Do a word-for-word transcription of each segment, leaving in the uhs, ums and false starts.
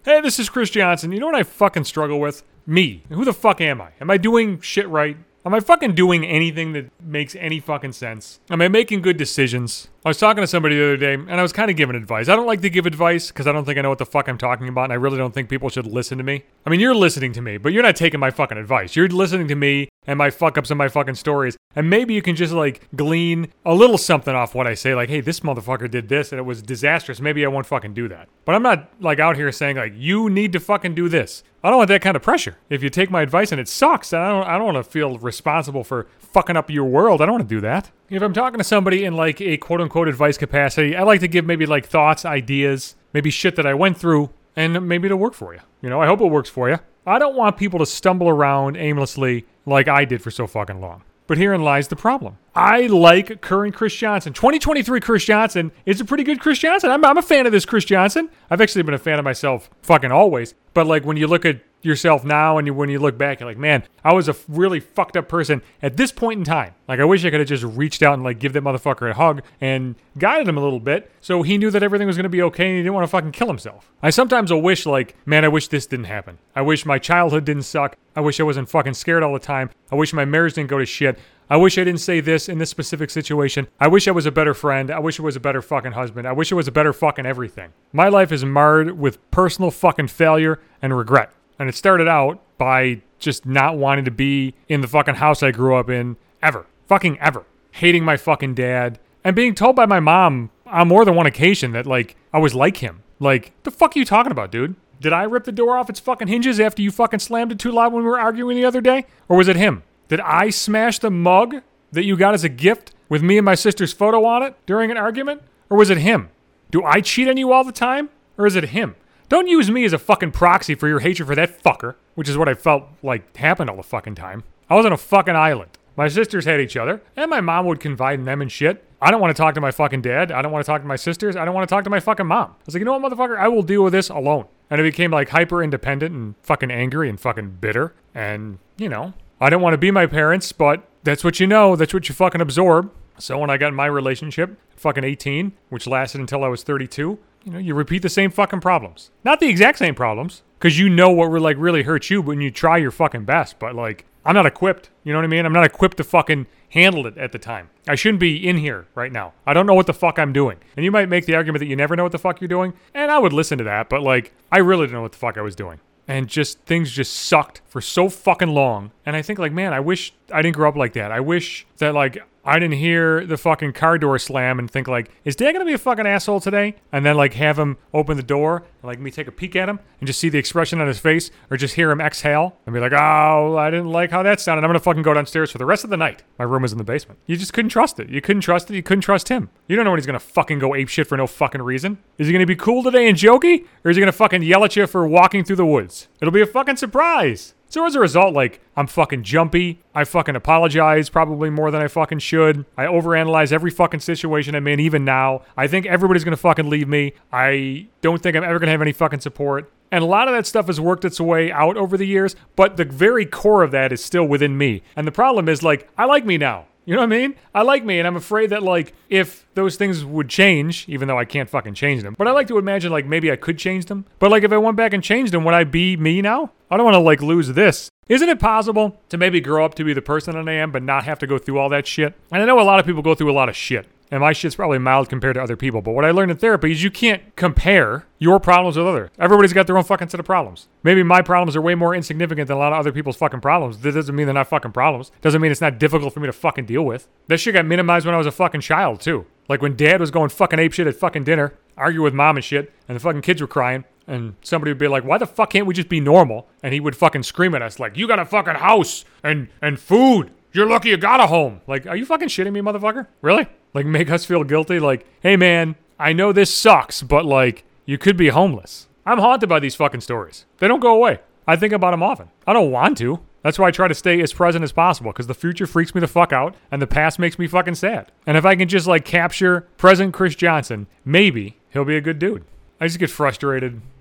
Hey, this is Chris Johnson. You know what I fucking struggle with? Me. Who the fuck am I? Am I doing shit right? Am I fucking doing anything that makes any fucking sense? Am I making good decisions? I was talking to somebody the other day, and I was kind of giving advice. I don't like to give advice because I don't think I know what the fuck I'm talking about, and I really don't think people should listen to me. I mean, you're listening to me, but you're not taking my fucking advice. You're listening to me and my fuck-ups and my fucking stories, and maybe you can just, like, glean a little something off what I say, like, hey, this motherfucker did this, and it was disastrous. Maybe I won't fucking do that. But I'm not, like, out here saying, like, you need to fucking do this. I don't want that kind of pressure. If you take my advice and it sucks, I don't I don't want to feel responsible for fucking up your world. I don't want to do that. If I'm talking to somebody in like a quote-unquote advice capacity, I like to give maybe like thoughts, ideas, maybe shit that I went through, and maybe it'll work for you. You know, I hope it works for you. I don't want people to stumble around aimlessly like I did for so fucking long. But herein lies the problem. I like current Chris Johnson. twenty twenty-three Chris Johnson is a pretty good Chris Johnson. I'm, I'm a fan of this Chris Johnson. I've actually been a fan of myself fucking always. But like when you look at yourself now and you, when you look back, you're like, man, I was a really fucked up person at this point in time. Like I wish I could have just reached out and like give that motherfucker a hug and guided him a little bit so he knew that everything was going to be okay and he didn't want to fucking kill himself. I sometimes will wish like, man, I wish this didn't happen. I wish my childhood didn't suck. I wish I wasn't fucking scared all the time. I wish my marriage didn't go to shit. I wish I didn't say this in this specific situation. I wish I was a better friend. I wish I was a better fucking husband. I wish I was a better fucking everything. My life is marred with personal fucking failure and regret. And it started out by just not wanting to be in the fucking house I grew up in ever. Fucking ever. Hating my fucking dad. And being told by my mom on more than one occasion that, like, I was like him. Like, the fuck are you talking about, dude? Did I rip the door off its fucking hinges after you fucking slammed it too loud when we were arguing the other day? Or was it him? Did I smash the mug that you got as a gift with me and my sister's photo on it during an argument? Or was it him? Do I cheat on you all the time? Or is it him? Don't use me as a fucking proxy for your hatred for that fucker, which is what I felt like happened all the fucking time. I was on a fucking island. My sisters had each other, and my mom would confide in them and shit. I don't want to talk to my fucking dad. I don't want to talk to my sisters. I don't want to talk to my fucking mom. I was like, you know what, motherfucker? I will deal with this alone. And it became like hyper independent and fucking angry and fucking bitter. And, you know, I don't want to be my parents, but that's what you know. That's what you fucking absorb. So when I got in my relationship, fucking eighteen, which lasted until I was thirty-two, you know, you repeat the same fucking problems. Not the exact same problems, because you know what like really hurts you when you try your fucking best. But like, I'm not equipped. You know what I mean? I'm not equipped to fucking handle it at the time. I shouldn't be in here right now. I don't know what the fuck I'm doing. And you might make the argument that you never know what the fuck you're doing. And I would listen to that, but like, I really didn't know what the fuck I was doing. And just, things just sucked for so fucking long. And I think like, man, I wish I didn't grow up like that. I wish that like, I didn't hear the fucking car door slam and think like, is Dad gonna be a fucking asshole today? And then like have him open the door and like me take a peek at him and just see the expression on his face, or just hear him exhale and be like, oh, I didn't like how that sounded. I'm gonna fucking go downstairs for the rest of the night. My room was in the basement. You just couldn't trust it. You couldn't trust it. You couldn't trust him. You don't know when he's gonna fucking go ape shit for no fucking reason. Is he gonna be cool today and jokey? Or is he gonna fucking yell at you for walking through the woods? It'll be a fucking surprise. So as a result, like, I'm fucking jumpy. I fucking apologize probably more than I fucking should. I overanalyze every fucking situation I'm in, even now. I think everybody's gonna fucking leave me. I don't think I'm ever gonna have any fucking support. And a lot of that stuff has worked its way out over the years, but the very core of that is still within me. And the problem is, like, I like me now. You know what I mean? I like me, and I'm afraid that, like, if those things would change, even though I can't fucking change them, but I like to imagine, like, maybe I could change them. But, like, if I went back and changed them, would I be me now? I don't want to, like, lose this. Isn't it possible to maybe grow up to be the person that I am, but not have to go through all that shit? And I know a lot of people go through a lot of shit. And my shit's probably mild compared to other people. But what I learned in therapy is you can't compare your problems with others. Everybody's got their own fucking set of problems. Maybe my problems are way more insignificant than a lot of other people's fucking problems. That doesn't mean they're not fucking problems. Doesn't mean it's not difficult for me to fucking deal with. That shit got minimized when I was a fucking child, too. Like when Dad was going fucking apeshit at fucking dinner, arguing with Mom and shit, and the fucking kids were crying, and somebody would be like, why the fuck can't we just be normal? And he would fucking scream at us like, you got a fucking house and, and food. You're lucky you got a home. Like, are you fucking shitting me, motherfucker? Really? Like, make us feel guilty? Like, hey, man, I know this sucks, but, like, you could be homeless. I'm haunted by these fucking stories. They don't go away. I think about them often. I don't want to. That's why I try to stay as present as possible, because the future freaks me the fuck out, and the past makes me fucking sad. And if I can just, like, capture present Chris Johnson, maybe he'll be a good dude. I just get frustrated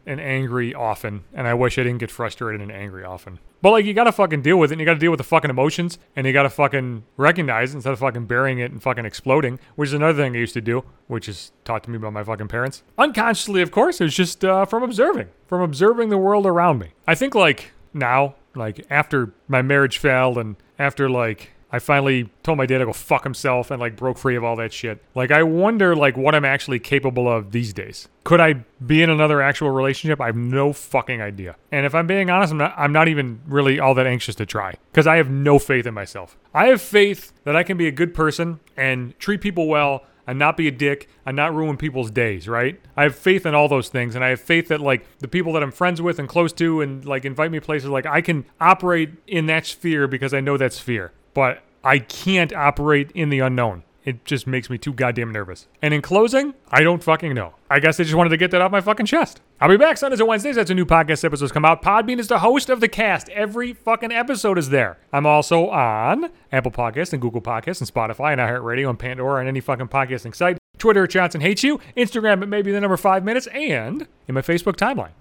and angry often, and I wish I didn't get frustrated and angry often. But like, you gotta fucking deal with it, and you gotta deal with the fucking emotions, and you gotta fucking recognize it instead of fucking burying it and fucking exploding, which is another thing I used to do, which is taught to me by my fucking parents. Unconsciously, of course, it was just uh, from observing, from observing the world around me. I think like now, like after my marriage failed and after like I finally told my dad to go fuck himself and like broke free of all that shit. Like, I wonder like what I'm actually capable of these days. Could I be in another actual relationship? I have no fucking idea. And if I'm being honest, I'm not, I'm not even really all that anxious to try because I have no faith in myself. I have faith that I can be a good person and treat people well and not be a dick and not ruin people's days, right? I have faith in all those things, and I have faith that like the people that I'm friends with and close to and like invite me places, like I can operate in that sphere because I know that sphere. But I can't operate in the unknown. It just makes me too goddamn nervous. And in closing, I don't fucking know. I guess I just wanted to get that off my fucking chest. I'll be back Sundays and Wednesdays. That's when new podcast episodes come out. Podbean is the host of the cast. Every fucking episode is there. I'm also on Apple Podcasts and Google Podcasts and Spotify and iHeartRadio and Pandora and any fucking podcasting site. Twitter at Johnson Hates You. Instagram at maybe the number five minutes. And in my Facebook timeline.